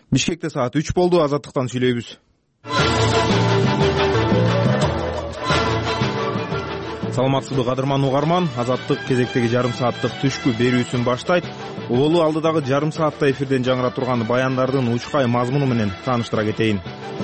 Бишкекте саат 3 болду. Азаттыктан сүйлөйбүз. Саламатсызбы кадырман угарман. Азаттык кезектеги жарым сааттык түшкү берүүсүн баштайт. Улуу алдыдагы жарым саатта эфирден жаңыра турган баяндардын учкай мазмуну менен тааныштыра кетейин.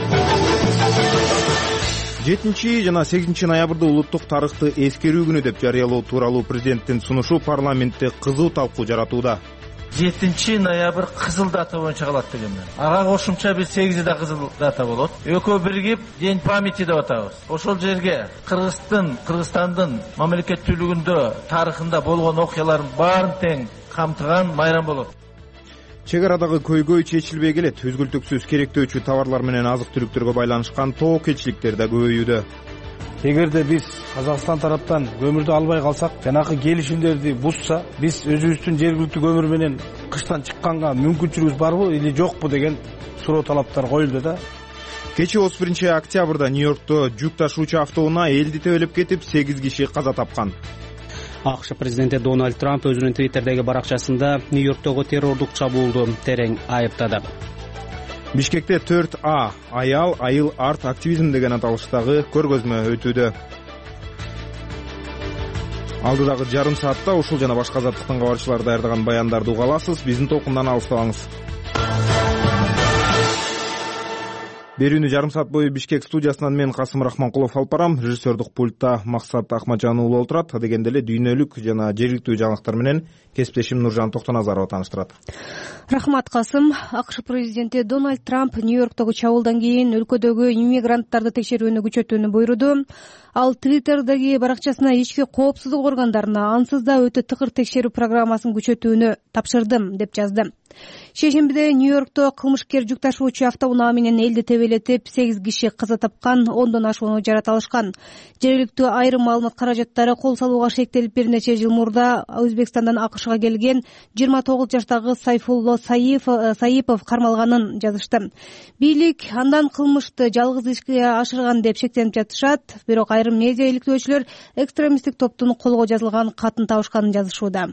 7 жана 8 ноябрда улуттук тарыхты эскерүү күнү деп жарыялоо тууралуу президенттин сунушу парламентте кызуу талкуу жаратууда. 7 ноябрь кызыл дата боюнча калат дегенмен. Ага кошумча бир 8 да кызыл дата болот. Экөө биригип День памяти деп атабыз. Ошол жерге Кыргызстандын мамлекеттүүлүгүндө тарыхында болгон окуялардын баарын тең камтыган майрам болот. Чек арадагы көйгөй чечилбей келет. Үзгүлтүксүз керектөөчү товарлар менен азык-түлүктөргө байланышкан тоо кетчиликтер да көбөйүүдө. Эгерде биз Казакстан тараптан көмүрдү албай калсак, жанагы келишимдерди бузса, биз өзүбүздүн жергиликтүү көмүр менен кыштан чыкканга мүмкүнчүлүгүбүз барбы или жокпу деген суроо талаптар коюлду да. Кечээ 31 октябрда Нью-Йоркто жүк ташуучу автоунаа элди тебелеп кетип, 8 киши каза тапкан. АКШ президенти Дональд Трамп өзүнүн Твиттердеги баракчасында Нью-Йорктогу террордук чабуулду терең айыптады. Бишкекте 4А аял айыл арт активизм деген аталыштагы көргөзмө өтүүдө. Алдыдагы жарым саатта ушул жана башка азаттыктын кабарчылары даярдаган баяндарды уга аласыз. Биздин толкундан алыстабаңыз. Берүүнү жарым саат бою Бишкек студиясынан мен Касым Рахманкулов алып барам. Режиссердик пультта Максат Ахмаджан уулу отурат. Дегенде эле дүйнөлүк жана жергиликтүү жаңылыктар менен кесиптешим Нуржан Токтоназарова тааныштырат. Рахмат, Касым. АКШ президенти Дональд Трамп Нью-Йорктогу чабуулдан кийин өлкөдөгү иммигранттарды текшерүүнү күчөтүүнү буйруду. Ал Твиттердеги баракчасына ички коопсуздук органдарына ансыз да өтө тыкыр текшерүү программасын күчөтүүнү тапшырдым деп жазды. Шейшембиде Нью-Йоркто кылмышкер жүк ташуучу автоунаа менен элди тебелетип, 8 киши каза тапкан, 10дон ашууну жарат алышкан. Жергиликтүү айрым маалымат каражаттары кол салууга шектелип бир нече жыл мурда Өзбекстандан АКШга келген 29 жаштагы Сайфулло Саипов кармалганын жазышты. Бийлик андан кылмышты жалгыз ишке ашырган деп шектенип жатышат, бирок айрым медиа иликтөөчүлөр экстремисттик топтун колго жазылган катын табышканын жазышууда.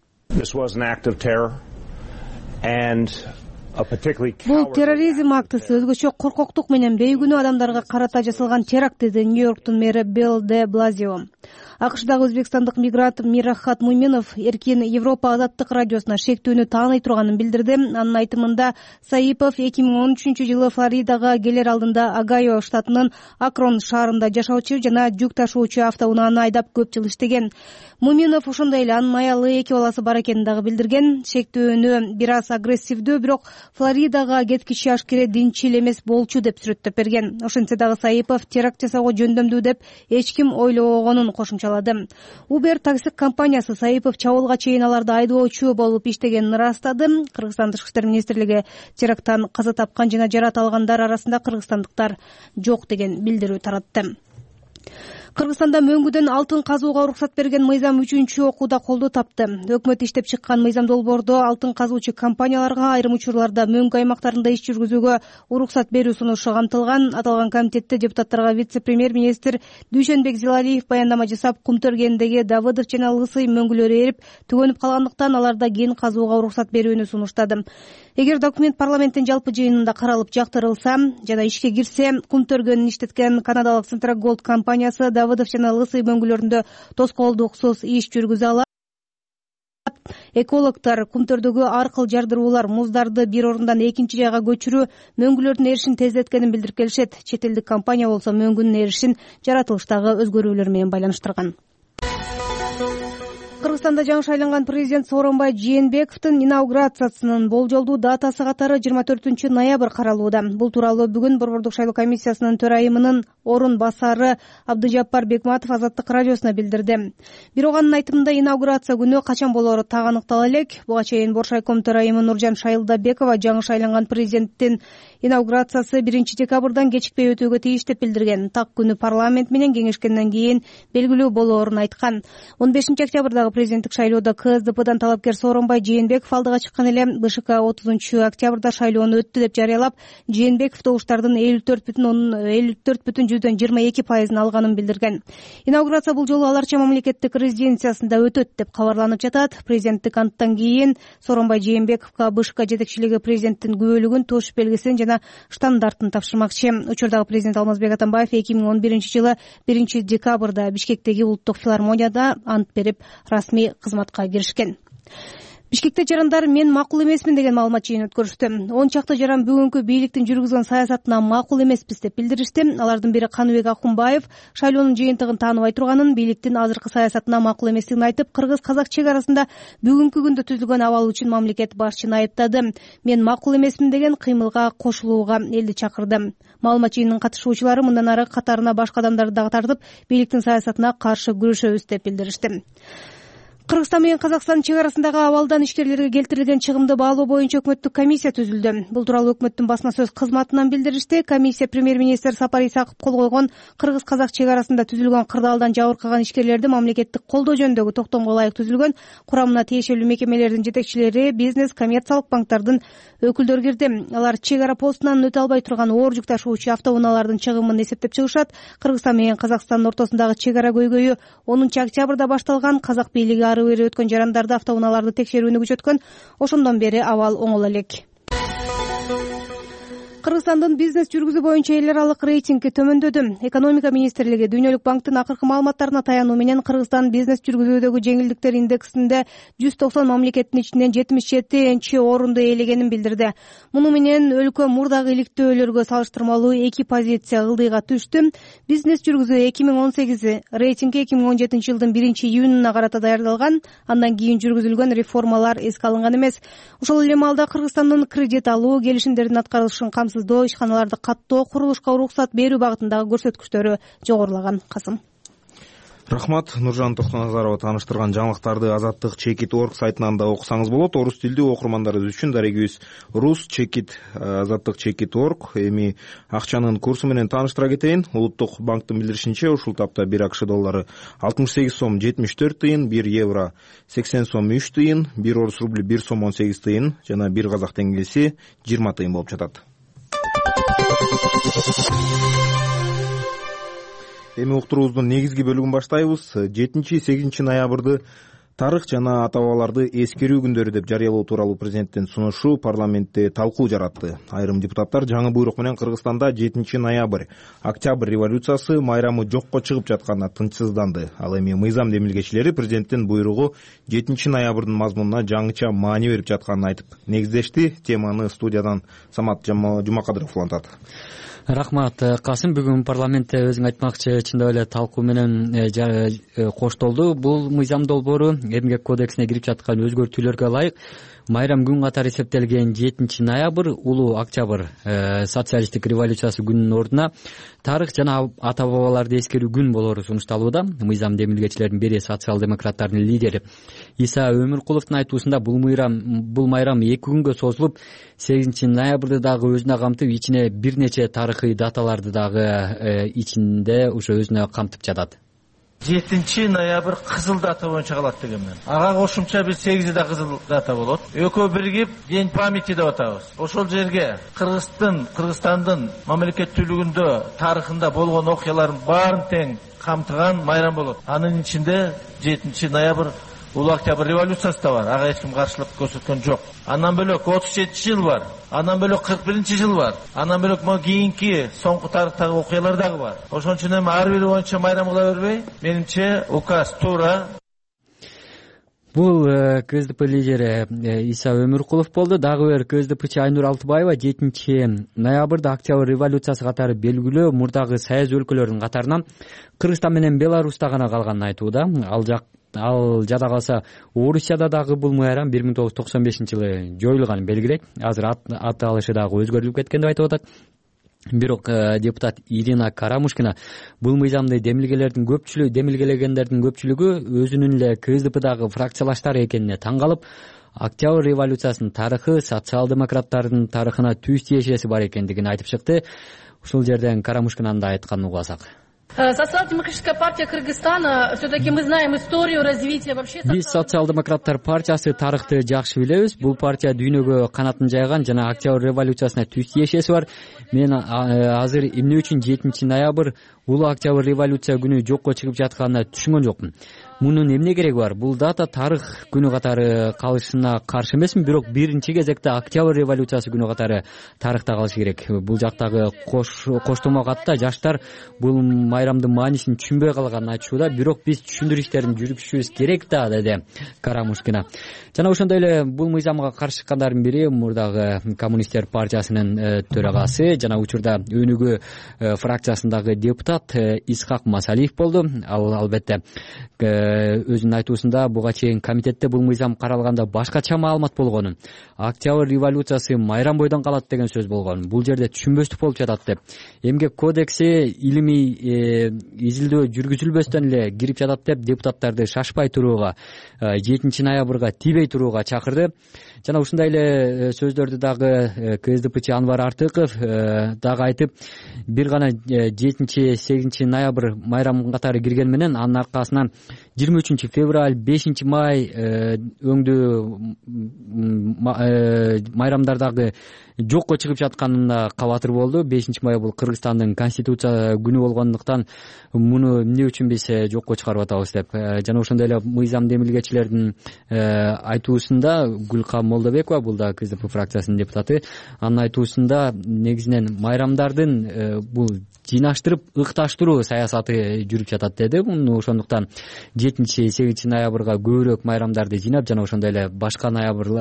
Бул терроризм актысы өзгөчө коркоктук менен бейгүнөө адамдарга карата жасалган теракт, деди Нью-Йорктун мэри Билл де Блазио. АКШдагы өзбекстандык мигрант Мирахат Муйминов Эркин Европа азаттык радиосуна шектүүнү тааный турганын билдирди. Анын айтымында Саипов 2013 жылы Флоридага келер алдында Огайо штатынын Акрон шаарында жашоочу жана жүк ташуучу автоунааны айдап көп жыл иштеген. Муйминов ошондой эле анын аялы 2 баласы бар экенин дагы билдирген. Шектүүнү бир аз агрессивдүү, бирок Флоридага кеткичи ашкере динчил эмес болчу деп сүрөттөп берген. Ошентсе дагы Саипов теракт жасоого жөндөмдүү деп эч ким ойлобогонун кошумчалады. Uber такси компаниясы Саипов чабуулга чейин аларды айдоочу болуп иштегенин ырастады. Кыргызстан Тышкы иштер министрлиги теракттан каза тапкан жана жарат алгандар арасында кыргызстандыктар жок деген билдирүү таратты. Кыргызстанда мөңгүдөн алтын казууга уруксат берген мыйзам 3-окууда колдоо тапты. Өкмөт иштеп чыккан мыйзам долбоордо алтын казуучу компанияларга айрым учурларда мөңгү аймактарында иш жүргүзүүгө уруксат берүү сунушу камтылган. Аталган комитетте депутаттарга вице-премьер-министр Дүйшөнбек Зилалиев баяндама жасап, Кумтөргендеги Давыдов жана Лысый мөңгүлөрү эрип түгөнүп калгандыктан аларда кен казууга уруксат берүүнү сунуштады. Эгер документ парламенттин жалпы жыйынында каралып жактырылса жана ишке кирсе, Кумтөргөнүн иштеткен канадалык Центрагольд компаниясы Давыдов жана Лысый мөңгүлөрүндө тоскоолдуксуз иш жүргүзө алат. Экологтор Кумтөрдөгү аркыл жардыруулар, муздарды бир орундан экинчи жайга көчүрүү мөңгүлөрдүн эришин тездеткенин билдирип келишет. Чет элдик компания болсо мөңгүнүн эришин жаратылыштагы өзгөрүүлөр менен байланыштырган. Кыргызстанда жаңы шайланган президент Сооронбай Жээнбековдун инаугурациясынын болжолдуу датасы катары 24 ноябрь каралууда. Бул тууралуу бүгүн Борбордук шайлоо комиссиясынын төрайымынын орун басары Абдыжаппар Бекматов Азаттык радиосуна билдирди. Бирок анын айтымында инаугурация күнү качан болоору так аныктала элек. Буга чейин Боршайком төрайымы Нуржан Шайылдабекова жаңы шайланган президенттин инаугурациясы 1 декабрдан кечикпей өтүүгө тийиш деп билдирген. Так күнү парламент менен кеңешкенден кийин белгилүү болоорун айткан. 15 октябрдагы президенттик шайлоодо КСДПдан талапкер Сооронбай Жээнбеков алдыга чыккан эле БШК 30 октябрда шайлоону өттү деп жарыялап, Жээнбеков добуштардын 54,22% алганын билдирген. Инаугурация бул жолу аларча мамлекеттик резиденциясында өтөт деп кабарланып жатат. Президенттик анттан кийин Сооронбай Жээнбековго БШК жетекчилиги президенттин күбөлүгүн, туш белгисин жана штандартын тапшырмакчы. Учурдагы президент Алмазбек Атамбаев 2011-жылы 1-декабрда Бишкектеги улуттук филармонияда ант берип, расмий кызматка киришкен. Бишкекте жарандар мен макул эмесмин деген маалымат жыйын өткөрүштү. 10 чакты жаран бүгүнкү бийликтин жүргүзгөн саясатына макул эмеспиз деп билдиришти. Алардын бири Каныбек Акунбаев шайлоонун жыйынтыгын тааныбай турганын, бийликтин азыркы саясатына макул эместигин айтып, кыргыз-казак чек арасында бүгүнкү күндө түзүлгөн абал үчүн мамлекет башчыны айыптады. Мен макул эмесмин деген кыймылга кошулууга элди чакырды. Маалымат жыйынынын катышуучулары мындан ары катарына башка адамдарды дагы тартып, бийликтин саясатына каршы күрөшөбүз деп билдиришти. Кыргызстан менен Казакстан чек арасындагы абалдан ишкерлерге келтирилген чыгымды баалоо боюнча өкмөттүк комиссия түзүлдү. Бул тууралуу өкмөттүн басма сөз кызматынан билдиришти. Комиссия премьер-министр Сапар Исаков кол койгон Кыргыз-Казак чек арасында түзүлгөн кырдаалдан жабыркаган ишкерлерди мамлекеттик колдоо жөнүндөгү токтомго ылайык түзүлгөн. Курамына тиешелүү мекемелердин жетекчилери, бизнес, коммерциялык банктардын өкүлдөрү кирди. Алар чек ара постунан өтө албай турган оор жүк ташуучу автоунаалардын чыгымын эсептеп чыгышат. Кыргызстан менен Казакстандын ортосундагы чек ара көйгөйү 10-октябрда башталган. Казак бийлиги ары бери өткөн жарандарды, автоунааларды текшерүүнү күчөткөн. Ошондон бери абал оңоло элек. Кыргызстандын бизнес жүргүзүү боюнча эл аралык рейтинги төмөндөдү. Экономика министрлиги Дүйнөлүк банктын акыркы маалыматтарына таянуу менен Кыргызстан бизнес жүргүзүүдөгү жеңилдиктер индексинде 190 мамлекеттин ичинен 77-орунду ээлегенин билдирди. Муну менен өлкө мурдагы иликтөөлөргө салыштырмалуу 2 позиция ылдыйга түштү. Бизнес жүргүзүү 2018 рейтинги 2017 жылдын 1-июнуна карата даярдалган. Андан кийин жүргүзүлгөн реформалар эске алынган эмес. Ошол эле маалда Кыргызстандын кредит алуу, келишимдердин аткарылышын ишканаларды каттоо, курулушка уруксат берүү багытындагы көрсөткүчтөрү жогорулаган. Касым. Рахмат. Нуржан Токтоназарова тааныштырган жаңылыктарды Азаттык Чекит.org сайтынан да окусаңыз болот. Орус тилдүү окурмандарыбыз үчүн дарегибиз Рус Чекит, Азаттык Чекит.org. Эми акчанын курсу менен тааныштыра кетейин. Улуттук банктын билдиришинче, ушул тапта 1 АКШ доллары 68 сом 74 тыйын, 1 евро 80 сом 3 тыйын, 1 орус рубли 1 сом 18 тыйын жана 1 казак теңгеси 20 тыйын болуп жатат. Эми уктуруубуздун негизги бөлүгүн баштайбыз. 7-8 ноябрды тарых жана ата-бабаларды эскерүү күндөрү деп жарыялоо тууралуу президенттин сунушу парламентте талкуу жаратты. Айрым депутаттар жаңы буйрук менен Кыргызстанда 7 ноябрь, октябрь революциясы майрамы жокко чыгып жатканына тынчсызданды. Ал эми мыйзам демилгечилери президенттин буйругу 7 ноябрдын мазмунуна жаңыча маани берип жатканын айтып негиздешти. Теманы студиядан Самат Жумакадыров улантат. Рахмат, Касым. Бүгүн парламентте өзүң айтмакчы, чындап эле талкуу менен коштолду. Бул мыйзам долбоору Эмгек кодексине кирип жаткан өзгөртүүлөргө ылайык майрам күн катары эсептелген 7 ноябрь улуу октябрь социалисттик революциясы күнүнүн ордуна тарых жана ата-бабаларды эскерүү күн болоору сунушталууда. Мыйзам демилгечилердин бири социал-демократтардын лидери Иса Өмүркуловдун айтуусунда бул майрам 2 күнгө созулуп, 8 ноябрды дагы өзүнө камтып, ичине бир нече тарыхый даталарды дагы ичинде ошо өзүнө камтып жатат. 7 ноябрь кызыл дата боюнча калат деген мен. Ага кошумча бир 8 да кызыл дата болот. Экөө биригип День памяти деп атабыз. Ошол жерге Кыргызстандын мамлекеттүүлүгүндө тарыхында болгон окуялардын баарын тең камтыган майрам болот. Анын ичинде 7 ноябрь улуу октябрь революциясы да бар. Ага эч ким каршылык көрсөткөн жок. Андан бөлөк 37 жыл бар. Андан бөлөк 41 жыл бар. Андан бөлөк могу кийинки соңку тарыхтагы окуялар дагы бар. Ошон үчүн эми ар бири боюнча майрам кыла бербей, менимче указ туура. Бул КСДП лидери Иса Өмүркулов болду. Дагы бир КСДПчи Айнур Алтыбаева 7 ноябрда октябрь революциясы катары белгилүү мурдагы союз өлкөлөрүнүн катарынан Кыргызстан менен Беларуста гана калганын айтууда. Ал жада калса Орусияда дагы бул майрам 1995-жылы жоюлганын белгилейт. Азыр ат алышы дагы өзгөрүлүп кеткен деп айтып атат. Бирок депутат Ирина Карамушкина бул мыйзамды демилгелегендердин көпчүлүгү өзүнүн эле КСДПдагы фракциялаштары экенине таң калып, октябрь революциясынын тарыхы социал-демократтардын тарыхына түз тиешеси бар экендигин айтып чыкты. Ушул жерден Карамушкинанын да айтканын угасак. Социал-демократическая партия Кыргызстана, все-таки мы знаем историю развития вообще. Биз социал-демократтар партиясы тарыхты жакшы билебиз. Бул партия дүйнөгө канатын жайган жана Октябрь революциясына түз тиешеси бар. Мен азыр эмне үчүн 7 ноябрь улуу Октябрь революция күнү жокко чыгып жатканына түшүнгөн жокмун. Мунун эмне кереги бар? Бул дата тарых күнү катары калышына каршы эмесмин, бирок биринчи кезекте Октябрь революциясы күнү катары тарыхта калышы керек. Бул жактагы коштомо катта жаштар бул майрамдын маанисин түшүнбөй калганын айтышууда, бирок биз түшүндүрүү иштерин жүргүзүшүбүз керек да, деди Карамушкина. Жана ошондой эле бул мыйзамга каршы чыккандардын бири мурдагы коммунисттер партиясынын төрагасы жана учурда Өнүгүү фракциясындагы депутат Исхак Масалиев болду. Ал албетте өзүнүн айтуусунда буга чейин комитетте бул мыйзам каралганда башкача маалымат болгонун, Октябрь революциясы майрам бойдон калат деген сөз болгон. Бул жерде түшүнбөстүк болуп жатат деп. Эмгек кодекси илимий изилдөө жүргүзүлбөстөн эле кирип жатат деп депутаттарды шашпай турууга, 7 ноябрга тийбей турууга чакырды. Жана ушундай эле сөздөрдү дагы КСДПчы Анвар Артыков дагы айтып, бир гана 7-8 ноябрь майрам катары кирген менен анын аркасынан 23 февраль, 5 май өңдүү майрамдардагы жокко чыгып жатканына кабатыр болду. 5 май бул Кыргызстандын конституция күнү болгондуктан муну эмне үчүн биз жокко чыгарып атабыз деп. Жана ошондой эле мыйзам демилгечилердин айтуусунда Гүлкам Молдобекова, бул да КСДП фракциясынын депутаты, анын айтуусунда негизинен майрамдардын бул жыйнаштырып ыкташтыруу саясаты жүрүп жатат деди. Ошондуктан 7-8 ноябрга көбүрөөк майрамдарды жыйнап жана ошондой эле башка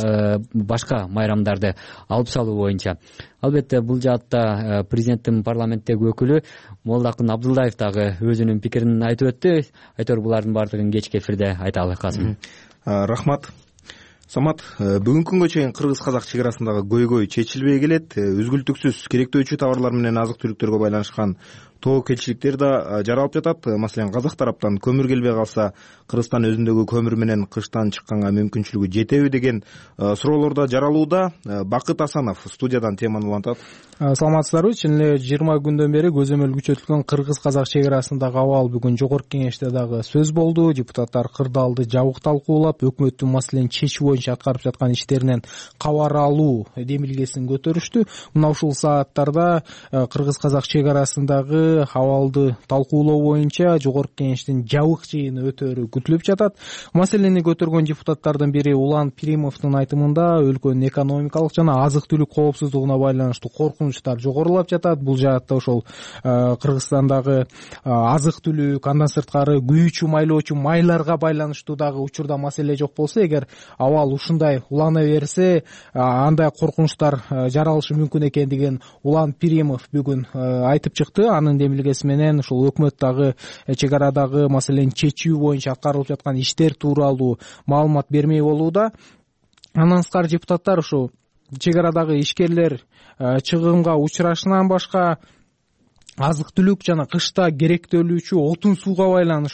майрамдарды алып салуу боюнча. Албетте бул жаатта президенттин парламенттеги өкүлү Молдакын Абдулдаев дагы өзүнүн пикирин айтып өттү. Айтор булардын баардыгын кечки эфирде айталы. Касым. Рахмат. Самат, бүгүнкү күнгө чейин кыргыз-казак чек арасындагы көйгөй чечилбей келет. Үзгүлтүксүз керектөөчү товарлар менен азык-түлүктөргө байланышкан тоо келчиликтер да жаралып жатат. Маселен, казак тараптан көмүр келбей калса, Кыргызстан өзүндөгү көмүр менен кыштан чыкканга мүмкүнчүлүгү жетеби деген суроолор да жаралууда. Бакыт Асанов студиядан теманы улантат. Саламатсыздарбы? Чын эле 20 күндөн бери көзөмөл күчөтүлгөн кыргыз-казак чек арасындагы абал бүгүн жогорку кеңеште дагы сөз болду. Депутаттар кырдаалды жабык талкуулап, өкмөттүн маселени чечүү боюнча аткарып жаткан иштеринен кабар алуу демилгесин көтөрүштү. Мына ушул сааттарда кыргыз-казак чек арасындагы абалды талкуулоо боюнча жогорку кеңештин жабык жыйыны өтөрү күтүлүп жатат. Маселени көтөргөн депутаттардын бири Улан Пиримовдун айтымында өлкөнүн экономикалык жана азык-түлүк коопсуздугуна байланыштуу коркунучтар жогорулап жатат. Бул жаатта ошол Кыргызстандагы азык-түлүк, андан сырткары күйүүчү, майлоочу майларга байланыштуу дагы учурда маселе жок болсо, эгер абал ушундай улана берсе, андай коркунучтар жаралышы мүмкүн экендигин Улан Пиримов бүгүн айтып чыкты. Анын демилгеси менен ушул өкмөт дагы чек арадагы маселени чечүү боюнча аткарылып жаткан иштер тууралуу маалымат бермей болууда. Андан сырткары депутаттар ушул чек арадагы ишкерлер чыгымга учурашынан башка азык-түлүк жана кышта керектөлүүчү отун сууга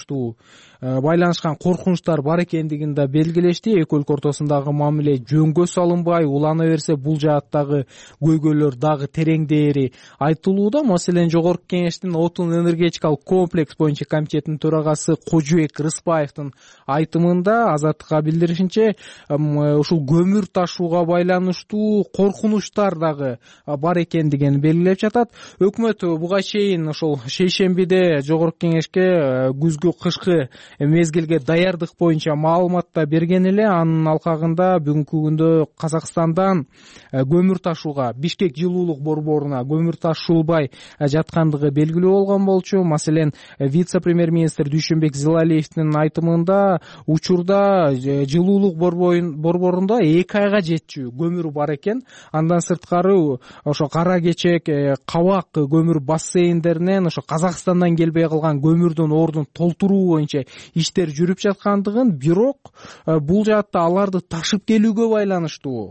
байланышкан коркунучтар бар экендигин да белгилешти. Эки өлкө ортосундагы мамиле жөнгө салынбай улана берсе, бул жааттагы көйгөйлөр дагы тереңдээри айтылууда. Маселен, жогорку кеңештин отун энергетикалык комплекс боюнча комитетинин төрагасы Кожубек Рыспаевдин айтымында Азаттыкка билдиришинче, ушул көмүр ташууга байланыштуу коркунучтар дагы бар экендигин белгилеп жатат. Өкмөт буга чейин ошол шейшембиде жогорку кеңешке күзгү кышкы мезгилге даярдык боюнча маалымат да берген эле. Анын алкагында бүгүнкү күндө Казакстандан көмүр ташууга, Бишкек жылуулук борборуна көмүр ташуулбай жаткандыгы белгилүү болгон болчу. Маселен, вице-премьер-министр Дүйшөнбек Зилалиевдин айтымында учурда жылуулук борборунда 2 айга жетчү көмүр бар экен. Андан сырткары ошо Кара Кечек, Кабак көмүр бассейндеринен ошо Казакстандан келбей калган көмүрдүн ордун толтуруу боюнча иштер жүрүп жаткандыгын, бирок бул жаатта аларды ташып келүүгө байланыштуу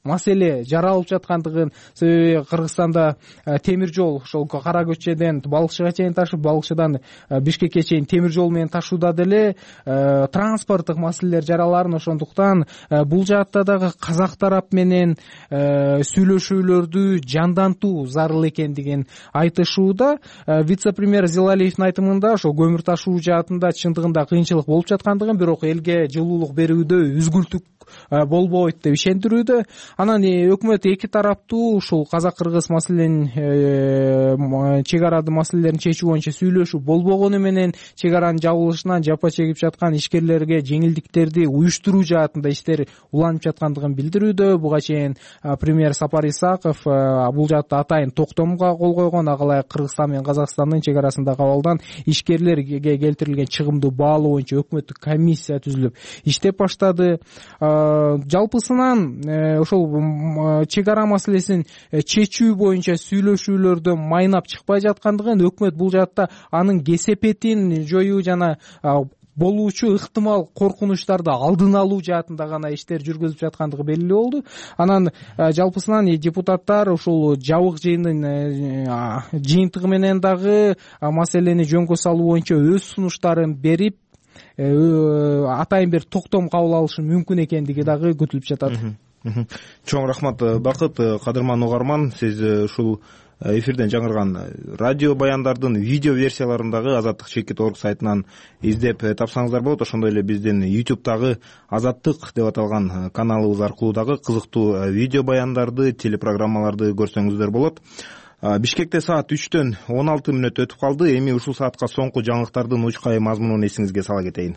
маселе жаралып жаткандыгын, себеби Кыргызстанда темир жол ошол Кара көчөдөн Балыкчыга чейин ташып, Балыкчыдан Бишкекке чейин темир жол менен ташууда деле транспорттук маселелер жараларын, ошондуктан бул жаатта дагы казак тарап менен сүйлөшүүлөрдү жандантуу зарыл экендигин айтышууда. Вице-премьер Зилалиевдин айтымында ошо көмүр ташуу жаатында чындыгында кыйынчылык болуп жаткандыгын, бирок элге жылуулук берүүдө үзгүлтүк болбойт деп ишендирүүдө. Анан өкмөт эки тараптуу ушул казак-кыргыз маселенин, чек арады маселелерин чечүү боюнча сүйлөшүү болбогону менен чек аранын жабылышынан жапа чегип жаткан ишкерлерге жеңилдиктерди уюштуруу жаатында иштер уланып жаткандыгын билдирүүдө. Буга чейин премьер Сапар Исаков бул жаатта атайын токтомго кол койгон. Ага ылайык Кыргызстан менен Казакстандын чек арасындагы абалдан ишкерлерге келтирилген чыгымды баалоо боюнча өкмөттүк комиссия түзүлүп иштеп баштады. Жалпысынан ошол чек ара маселесин чечүү боюнча сүйлөшүүлөрдө майнап чыкпай жаткандыгын, өкмөт бул жаатта анын кесепетин жоюу жана болуучу ыктымал коркунучтарды алдын алуу жаатында гана иштер жүргүзүп жаткандыгы белгилүү болду. Анан жалпысынан депутаттар ушул жабык жыйындын жыйынтыгы менен дагы маселени жөнгө салуу боюнча өз сунуштарын берип, атайын бир токтом кабыл алышы мүмкүн экендиги дагы күтүлүп жатат. Чоң рахмат Бакыт. Кадырман угарман, сиз ушул эфирден жаңырган радио баяндардын видео версияларындагы Азаттык чекит орг сайтынан издеп тапсаңыздар болот. Ошондой эле биздин YouTube'дагы Азаттык деп аталган каналыбыз аркылуу дагы кызыктуу видео баяндарды, телепрограммаларды көрсөңүздөр болот. Бишкекте саат 3-төн 16 мүнөт өтүп калды. Эми ушул саатка соңку жаңылыктардын учкай мазмунун эсиңизге сала кетейин.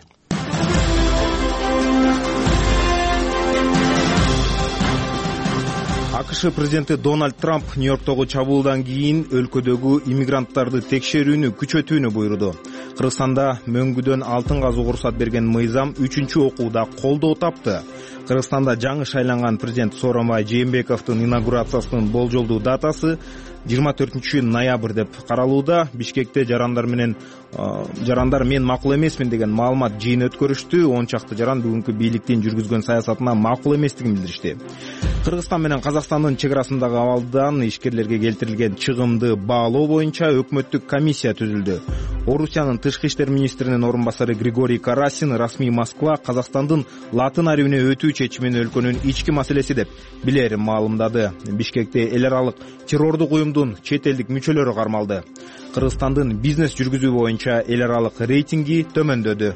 АКШ президенти Дональд Трамп Нью-Йорктогу чабуулдан кийин өлкөдөгү иммигранттарды текшерүүнү күчөтүүнү буйруду. Кыргызстанда мөңгүдөн алтын казууга уруксат берген мыйзам 3-окууда колдоо тапты. Кыргызстанда жаңы шайланган президент Сооронбай Жээнбековдун инаугурациясынын болжолдуу датасы 24 ноябрь деп каралууда. Бишкекте жарандар мен макул эмесмин деген маалымат жыйын өткөрүштү. 10 чакты жаран бүгүнкү бийликтин жүргүзгөн саясатына макул эместигин билдиришти. Кыргызстан менен Казакстандын чек арасындагы абалдан ишкерлерге келтирилген чыгымды баалоо боюнча өкмөттүк комиссия түзүлдү. Орусиянын тышкы иштер министринин орун басары Григорий Карасин расмий Москва Казакстандын латын арабине өтүү чечимин өлкөнүн ички маселеси деп билерин маалымдады. Бишкекте эл аралык террордук уюмдун чет элдик мүчөлөрү кармалды. Кыргызстандын бизнес жүргүзүү боюнча эл аралык рейтинги төмөндөдү.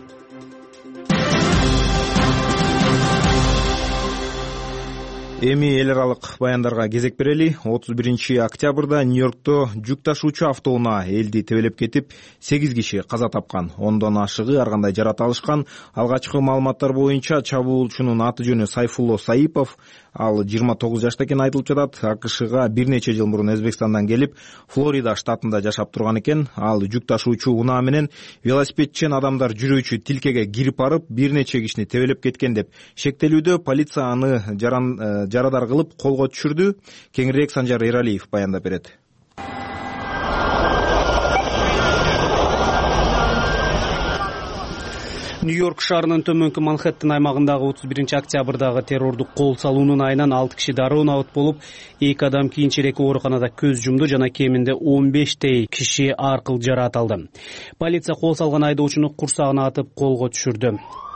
Эми эл аралык баяндарга кезек берели. 31 октябрда Нью-Йоркто жүк ташуучу автоунаа элди тебелеп кетип 8 киши каза тапкан. Ондон ашыгы ар кандай жарат алышкан. Алгачкы маалыматтар боюнча чабуулчунун аты жөнү Сайфулло Саипов. Ал 29 жашта экени айтылып жатат. АКШга бир нече жыл мурун Өзбекстандан келип, Флорида штатында жашап турган экен. Ал жүк ташуучу унаа менен велосипедчен адамдар жүрүүчү тилкеге кирип барып, бир нече кишини тебелеп кеткен деп шектелүүдө. Полиция аны жарадар кылып колго түшүрдү. Кеңирээк Санжар Эралиев баяндап берет. Нью-Йорк шаарынын төмөнкү Манхэттен аймагындагы 31 октябрдагы террордук кол салуунун айынан 6 киши дароо набыт болуп, 2 адам кийинчерээк ооруканада көз жумду жана кеминде 15 киши ар кыл жараат алды. Полиция кол салган айдоочуну курсагына атып колго түшүрдү.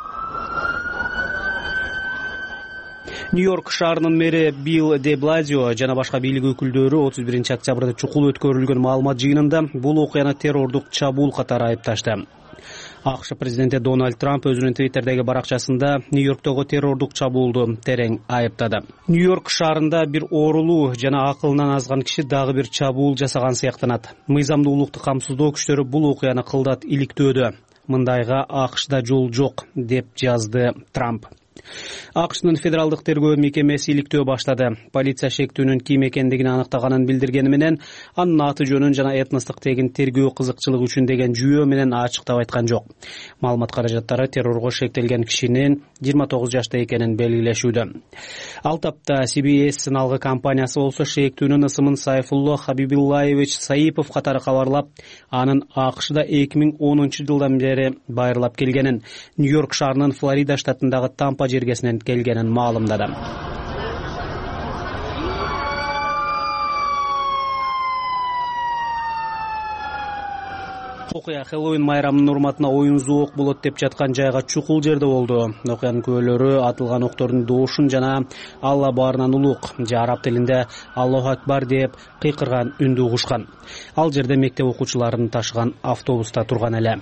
Нью-Йорк шаарынын мэри Билл де Блазио жана башка бийлик өкүлдөрү 31 октябрда чукул өткөрүлгөн маалымат жыйынында бул окуяны террордук чабуул катары айыпташты. АКШ президенти Дональд Трамп өзүнүн Твиттердеги баракчасында Нью-Йорктогу террордук чабуулду терең айыптады. Нью-Йорк шаарында бир оорулуу жана акылынан азган киши дагы бир чабуул жасаган сыяктанат. Мыйзамдуулукту камсыздоо күчтөрү бул окуяны кылдат иликтөөдө. Мындайга АКШда жол жок деп жазды Трамп. АКШнын федералдык тергөө мекемеси иликтөө баштады. Полиция шектүүнүн ким экендигин аныктаганын билдиргени менен анын аты жөнүн жана этностук тегин тергөө кызыкчылыгы үчүн деген жүйө менен ачыктап айткан жок. Маалымат каражаттары террорго шектелген кишинин 29 жашта экенин белгилешүүдө. Ал тапта CBS сыналгы компаниясы болсо шектүүнүн ысымын Сайфулло Хабибуллаевич Саипов катары кабарлап, анын АКШда 2010 жылдан бери байырлап келгенин, Нью-Йорк шаарынын Флорида штатындагы Тампа жергесинен келгенин маалымдады. Окуя Хэллоуин майрамынын урматына оюн зоок болот деп жаткан жайга чукул жерде болду. Окуянын күбөлөрү атылган октордун доошун жана Алла баарынан улук же араб тилинде Аллаху акбар деп кыйкырган үндү угушкан. Ал жерде мектеп окуучуларын ташыган автобуста турган эле.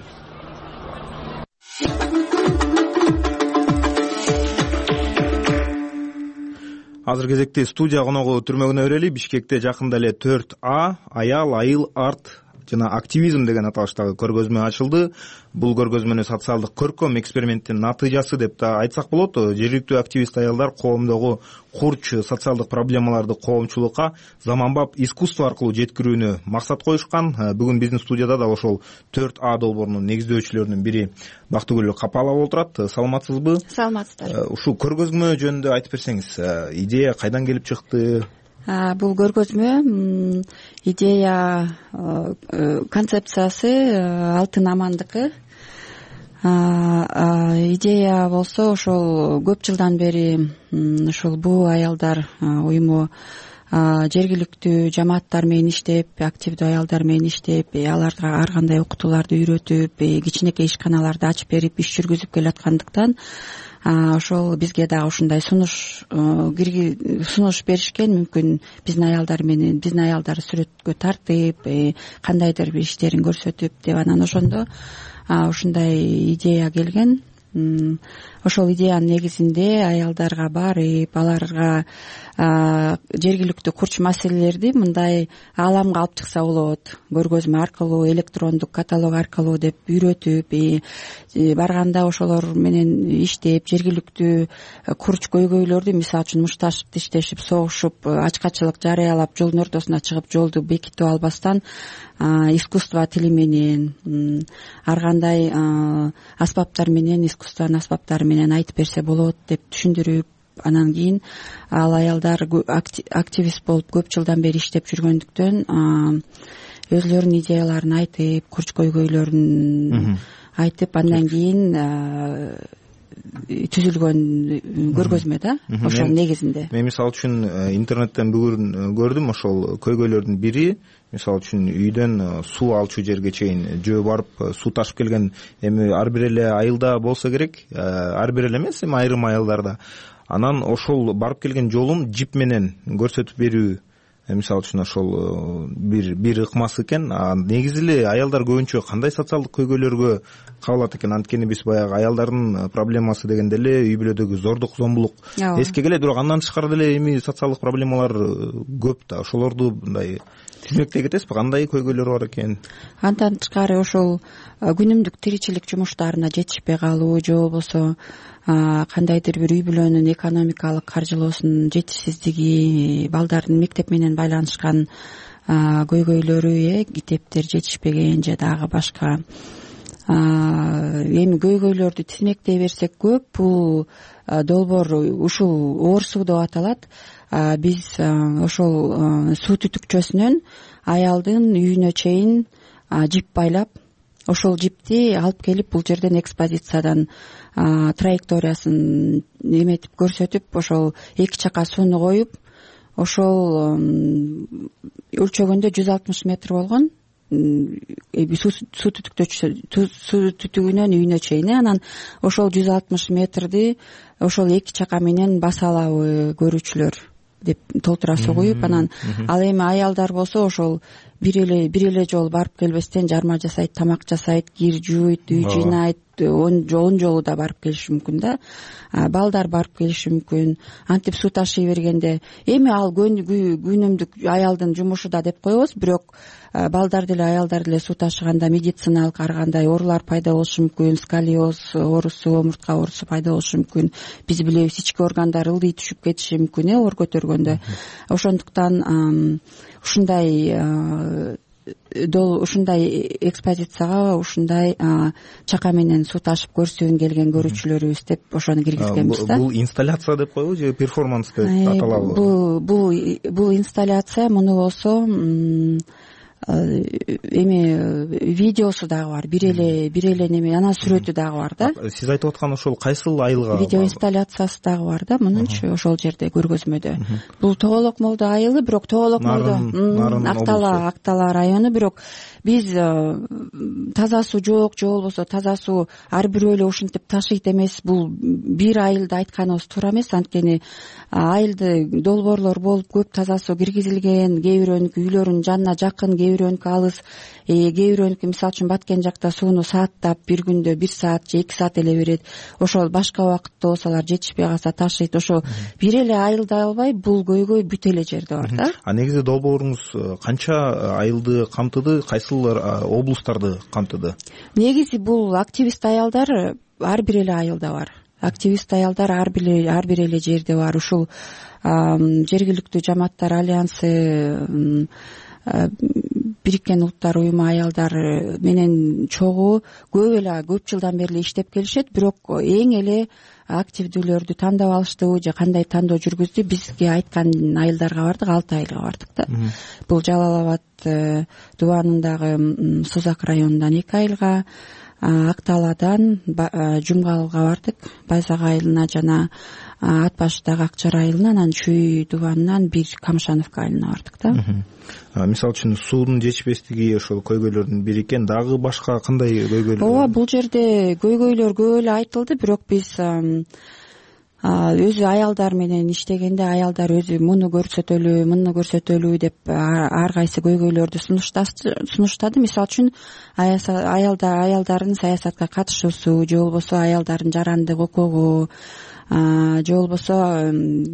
Азыр кезекте студия коногу түрмөгүнө берели. Бишкекте жакында эле 4А аял, айыл, арт жана активизм деген аталыштагы көргөзмө ачылды. Бул көргөзмөнү социалдык көркөм эксперименттин натыйжасы деп да айтсак болот. Жергиликтүү активист аялдар коомдогу курч социалдык проблемаларды коомчулукка заманбап искусство аркылуу жеткирүүнү максат коюшкан. Бүгүн биздин студияда да ошол 4А долбоорунун негиздөөчүлөрүнүн бири Бактыгүл Капалова отурат. Саламатсызбы? Саламатсыздар. Ушул көргөзмө жөнүндө айтып берсеңиз, идея кайдан келип чыкты? Бул көргөзмө идея концепциясы Алтын Амандыкы. Идея болсо ошол көп жылдан бери ушул буу аялдар уюму жергиликтүү жамааттар менен иштеп, активдүү аялдар менен иштеп, аларга ар кандай окутууларды үйрөтүп, кичинекей ишканаларды ачып берип иш жүргүзүп келаткандыктан ошол бизге дагы ушундай сунуш беришкен. Мүмкүн биздин аялдар сүрөткө тартып, кандайдыр бир иштерин көрсөтүп деп, анан ошондо ушундай идея келген. Ошол идеянын негизинде аялдарга барып, аларга жергиликтүү курч маселелерди мындай ааламга алып чыкса болот, көргөзмө аркылуу, электрондук каталог аркылуу деп үйрөтүп, барганда ошолор менен иштеп, жергиликтүү курч көйгөйлөрдү, мисалы үчүн мушташып иштешип, согушуп, ачкачылык жарыялап, жолдун ортосуна чыгып, жолду бекитип албастан искусство тили менен, ар кандай аспаптар менен, искусствонун аспаптары менен айтып берсе болот деп түшүндүрүп, анан кийин ал аялдар активист болуп көп жылдан бери иштеп жүргөндүктөн өзлөрүнүн идеяларын айтып, курч көйгөйлөрүн айтып, андан кийин түзүлгөн көргөзмө да, ошол негизинде. Мен мисалы үчүн интернеттен бүгүн көрдүм, ошол көйгөйлөрдүн бири, мисалы үчүн үйдөн суу алчу жерге чейин жөө барып суу ташып келген. Эми ар бир эле айылда болсо керек, ар бир эле эмес, эми айрым айылдарда. Анан ошол барып келген жолун жип менен көрсөтүп берүү, мисалы үчүн ошол бир ыкмасы экен. Негизи эле аялдар көбүнчө кандай социалдык көйгөйлөргө кабылат экен? Анткени биз баягы аялдардын проблемасы дегенде эле үй бүлөдөгү зордук, зомбулук эске келет, бирок андан тышкары деле эми социалдык проблемалар көп да. Ошолорду мындай түзмөктөй кетесизби? Кандай көйгөйлөр бар экен? Андан тышкары ошол күнүмдүк тиричилик жумуштарына жетишпей калуу, же болбосо кандайдыр бир үй бүлөнүн экономикалык каржылоосунун жетишсиздиги, балдардын мектеп менен байланышкан көйгөйлөрү, китептер жетишпеген же дагы башка. Эми көйгөйлөрдү тизмектей берсек көп. Бул долбоор ушул оорсуу деп аталат. Биз ошол суу түтүкчөсүнөн аялдын үйүнө чейин жип байлап, ошол жипти алып келип бул жерден экспозициядан траекториясын эметип көрсөтүп, ошол эки чака сууну коюп, ошол өлчөгөндө 160 метр болгон. Суу түтүгүнөн үйүнө чейин. Анан ошол 160 метрди ошол эки чака менен баса алабы көрүүчүлөр деп толтура согуюп, анан ал эми аялдар болсо ошол бир эле жолу барып келбестен жарма жасайт, тамак жасайт, кир жууйт, үй жыйнайт, он жолу да барып келиши мүмкүн да. Балдар барып келиши мүмкүн. Антип суу ташый бергенде эми ал күнүмдүк аялдын жумушу да деп коебуз, бирок балдар деле аялдар деле суу ташыганда медициналык ар кандай оорулар пайда болушу мүмкүн, сколиоз оорусу, омуртка оорусу пайда болушу мүмкүн. Биз билебиз, ички органдар ылдый түшүп кетиши мүмкүн оор көтөргөндө. Ошондуктан ушундай экспозицияга ушундай чака менен суу ташып көрсүн келген көрүүчүлөрүбүз деп ошону киргизгенбиз да. Бул инсталляция деп коебу же перформанс деп аталабы? Бул инсталляция. Муну болсо эме видеосу дагы бар, бир эле неме, анан сүрөтү дагы бар да. Сиз айтып аткан ошол кайсыл айылга? Видео инсталляциясы дагы бар да мунунчу, ошол жерде көргөзмөдө. Бул Тоголок Молдо айылы, бирок Тоголок Молдо Актала району, бирок биз таза суу жок же болбосо таза суу ар бирөө эле ушинтип ташыйт эмес. Бул бир айылды айтканыбыз туура эмес, анткени айылды долбоорлор болуп көп таза суу киргизилген, кээ бирөөнүкү үйлөрүнүн жанына жакын, кээ бирөөнүкү алыс, кээ бирөөнүкү мисалы үчүн Баткен жакта сууну сааттап бир күндө 1 саат же 2 саат эле берет. Ошол башка убакытта болсо алар жетишпей калса ташыйт. Ошо бир эле айылда албай бул көйгөй бүт эле жерде бар да. Негизи долбооруңуз канча айылды камтыды, кайсыл облустарды камтыды? Негизи бул активист аялдар ар бир эле айылда бар. Активист аялдар ар бир эле жерде бар. Ушул жергиликтүү жамааттар альянсы, Бириккен Улуттар уюму аялдар менен чогуу көп жылдан бери иштеп келишет, бирок эң эле активдүүлөрдү тандап алыштыбы же кандай тандоо жүргүздү, бизге айткан айылдарга бардык, 6 айылга бардык да. Бул Жалал Абад дубанындагы Сузак районунан 2 айылга, Акталадан Жумгалга бардык, Байзак айылына жана Ат башыдагы Акчар айылына, анан Чүй дубанынан бир Камышановка айылына бардык да. Мисалы үчүн суунун жетишпестиги ошол көйгөйлөрдүн бири экен. Дагы башка кандай көйгөйлөр? Ооба, бул жерде көйгөйлөр көп эле айтылды, бирок биз өзү аялдар менен иштегенде аялдар өзү муну көрсөтөлү деп ар кайсы көйгөйлөрдү сунуштады. Мисалы үчүн аялдардын саясатка катышуусу, же болбосо аялдардын жарандык укугу, же болбосо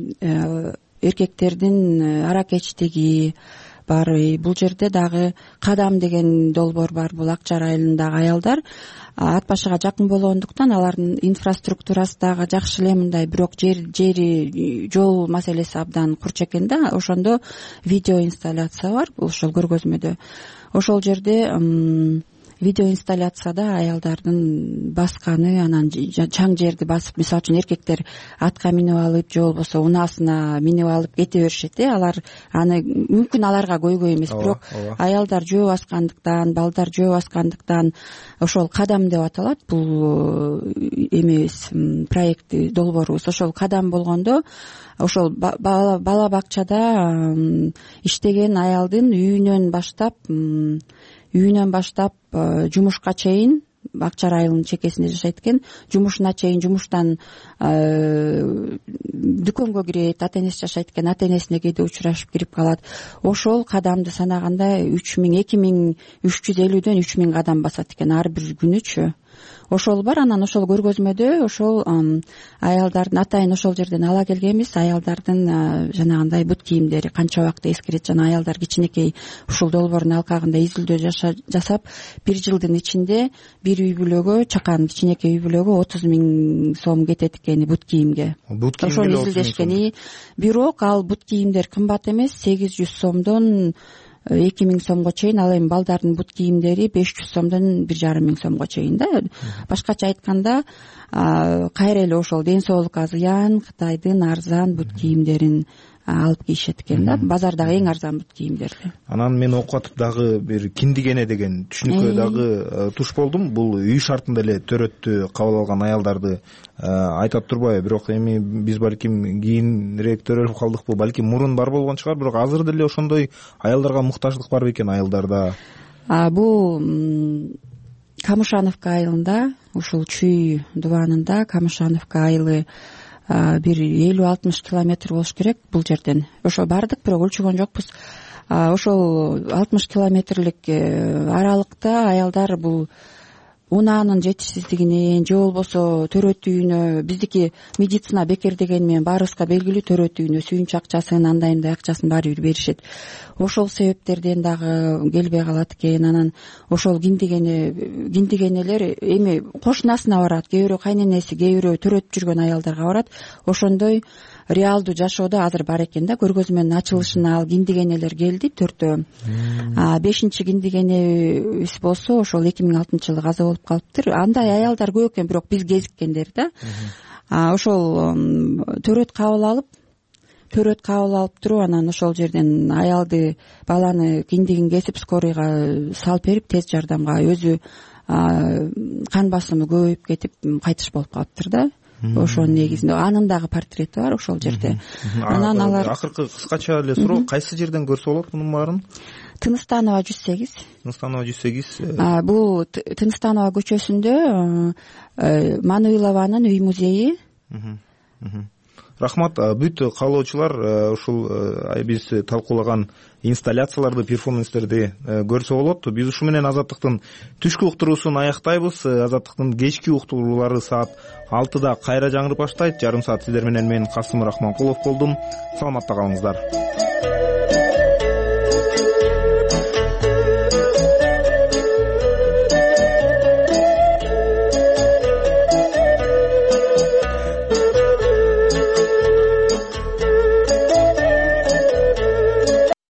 эркектердин аракечтиги бар. Бул жерде дагы Кадам деген долбоор бар. Бул Акчар айылындагы аялдар ат башыга жакын болгондуктан алардын инфраструктурасы дагы жакшы эле мындай, бирок жери жол маселеси абдан курч экен да. Ошондо видео инсталляция бар ошол көргөзмөдө. Ошол жерде видео инсталляцияда аялдардын басканы, анан чаң жерди басып, мисалы үчүн эркектер атка минип алып же болбосо унаасына минип алып кете беришет. Алар аны мүмкүн аларга көйгөй эмес, бирок аялдар жөө баскандыктан, балдар жөө баскандыктан ошол Кадам деп аталат. Бул эмес проект долбоорубуз ошол Кадам болгондо, ошол бала бакчада иштеген аялдын үйүнөн баштап жумушка чейин, Акчар айылынын чекесинде жашайт экен, жумушуна чейин, жумуштан дүкөнгө кирет, ата энеси жашайт экен, ата энесине кээде учурашып кирип калат. Ошол кадамды санаганда 2350дөн 3000 кадам басат экен ар бир күнүчү. Ошол бар. Анан ошол көргөзмөдө ошол аялдардын, атайын ошол жерден ала келгенбиз, аялдардын жанагындай бут кийимдери канча убакта эскирет. Жана аялдар кичинекей ушул долбоордун алкагында изилдөө жасап, бир жылдын ичинде бир үй бүлөгө, чакан кичинекей үй бүлөгө 30 000 сом кетет экен бут кийимге. Ошол изилдешкен. Бирок ал бут кийимдер кымбат эмес, 800 сомдон 2000 сомго чейин, ал эми балдардын бут кийимдери 500 сомдон 1500 сомго чейин да. Башкача айтканда, кайра эле ошол ден соолукка зыян Кытайдын арзан бут кийимдерин алып кийишет экен да, базардагы эң арзан бут кийимдерди. Анан мен окуп атып дагы бир киндигене деген түшүнүккө дагы туш болдум. Бул үй шартында эле төрөттү кабыл алган аялдарды айтат турбайбы? Бирок эми биз балким кийинирээк төрөлүп калдыкпы, балким мурун бар болгон чыгар, бирок азыр деле ошондой аялдарга муктаждык барбы экен айылдарда? Бул Камышановка айылында, ушул Чүй дубанында Камышановка айылы бир 50-60 километр болуш керек бул жерден. Ошо бардык, бирок өлчөгөн жокпуз. Ошол 60 километрлик аралыкта аялдар бул унаанын жетишсиздигинен же болбосо төрөт үйүнө, биздики медицина бекер деген менен баарыбызга белгилүү, төрөт үйүнө сүйүнч акчасын, андай акчасын баары бир беришет. Ошол себептерден дагы келбей калат экен. Анан ошол киндигенелер эми кошунасына барат, кээ бирөө кайненеси, кээ бирөө төрөтүп жүргөн аялдарга барат. Ошондой реалдуу жашоодо азыр бар экен да. Көргөзмөнүн ачылышына ал киндигенелер келди, 4-төө. 5-чи киндигенебиз болсо ошол 2006-жылы каза болуп калыптыр. Андай аялдар көп экен, бирок биз кезиккендер да. Ошол төрөт кабыл алып, төрөт кабыл алып туруп анан ошол жерден аялды баланы киндигин кесип скорыйга салып берип тез жардамга өзү кан басымы көбөйүп кетип кайтыш болуп калыптыр да. Ошонун негизинде анын дагы портрети бар ошол жерде. Анан алар акыркы кыскача эле суроо, кайсы жерден көрсө болот мунун баарын? Тыныстанова 108. Тыныстанова 108. Бул Тыныстанова көчөсүндө Мануилованын үй музейи. Рахмат. Бүт каалоочулар ушул биз талкуулаган инсталляцияларды, перформанстерди көрсө болот. Биз ушу менен Азаттыктын түшкү уктуруусун аяктайбыз. Азаттыктын кечки уктуруулары саат 6-да кайра жаңырып баштайт. Жарым саат сиздер менен мен Касым Рахманкулов болдум. Саламатта калыңыздар.